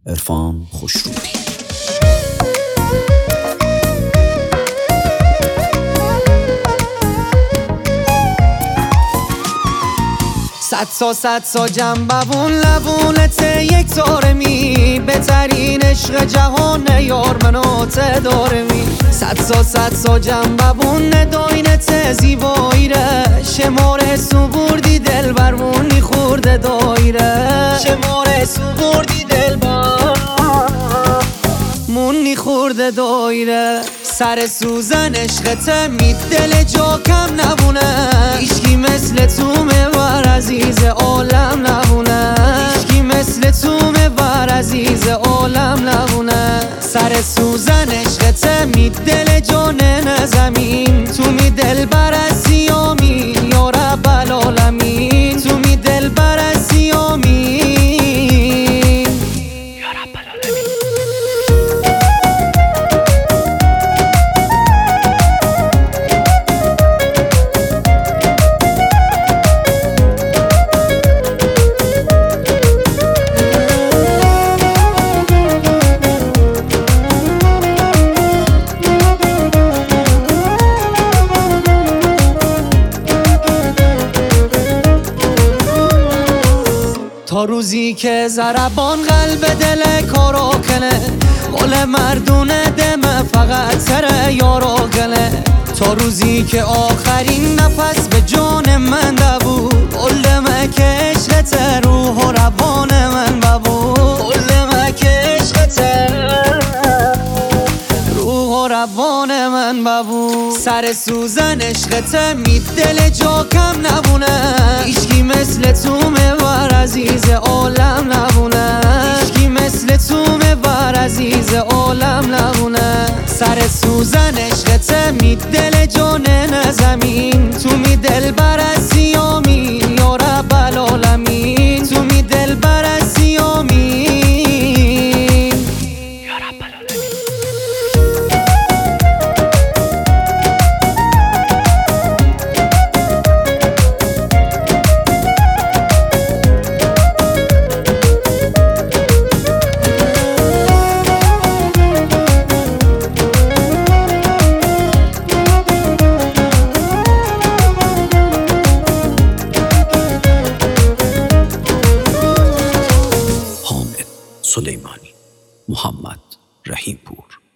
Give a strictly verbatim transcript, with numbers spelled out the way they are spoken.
عرفان خوشرویی. صد سا صد سا جنببون لبونت یک تارمی بهترین عشق جهان یار منو تدارمی. صد سا صد سا جنببون نداینت زیبایی ره شماره سو بردی دل برمونی خورده دایره شماره سو بردی دل برمونی خورده دایره. سر سوزن عشقت می دل جا کم نبونه ایشکی مثل تو مبر عزیز عالم نبونه ایشکی مثل تو مبر عزیز عالم نبونه. سر سوزن عشقت می دل جانن زمین تو می دل بر از سیامی یا رب العالمین تو می دل بر از سیامی یا رب العالمین. تا روزی که ضربان قلب دل کارو کنه قول مردونه دمه فقط سر یارو کنه. تا روزی که آخرین نفس به جان من دبود قول دمه که عشقت روح و روان من ببود قول دمه که عشقت روح و روان من ببود. سر سوزن عشقت می دل جا کم نبونه ایشکی مثل تو مبر عزیز عالم نبونه ایشکی مثل تو مبر عزیز عالم نبونه. سر سوزن عشقت می دل جانن زمین تو می دل بر از سیامی یا رب العالمین تو می دل بر از سیامی یا رب العالمین. سلیمانی محمد رحیم پور.